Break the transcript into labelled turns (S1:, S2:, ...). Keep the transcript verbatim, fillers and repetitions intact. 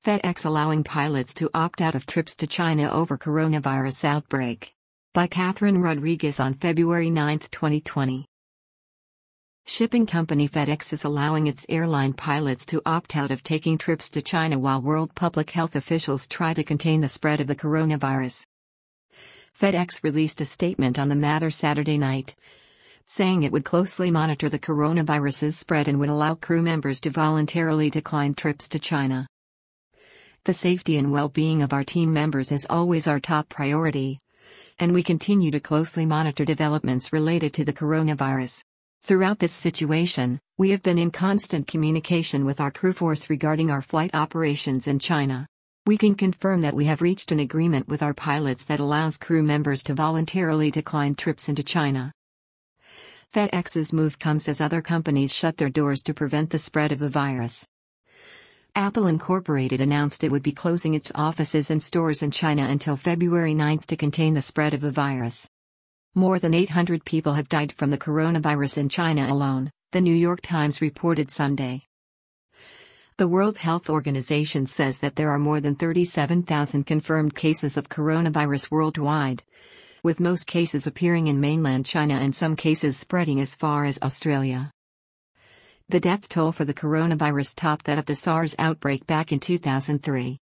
S1: FedEx allowing pilots to opt out of trips to China over coronavirus outbreak. By Catherine Rodriguez on February ninth, twenty twenty. Shipping company FedEx is allowing its airline pilots to opt out of taking trips to China while world public health officials try to contain the spread of the coronavirus. FedEx released a statement on the matter Saturday night, saying it would closely monitor the coronavirus's spread and would allow crew members to voluntarily decline trips to China. The safety and well-being of our team members is always our top priority, and we continue to closely monitor developments related to the coronavirus. Throughout this situation, we have been in constant communication with our crew force regarding our flight operations in China. We can confirm that we have reached an agreement with our pilots that allows crew members to voluntarily decline trips into China. FedEx's move comes as other companies shut their doors to prevent the spread of the virus. Apple Incorporated announced it would be closing its offices and stores in China until February ninth to contain the spread of the virus. More than eight hundred people have died from the coronavirus in China alone, the New York Times reported Sunday. The World Health Organization says that there are more than thirty-seven thousand confirmed cases of coronavirus worldwide, with most cases appearing in mainland China and some cases spreading as far as Australia. The death toll for the coronavirus topped that of the SARS outbreak back in two thousand three.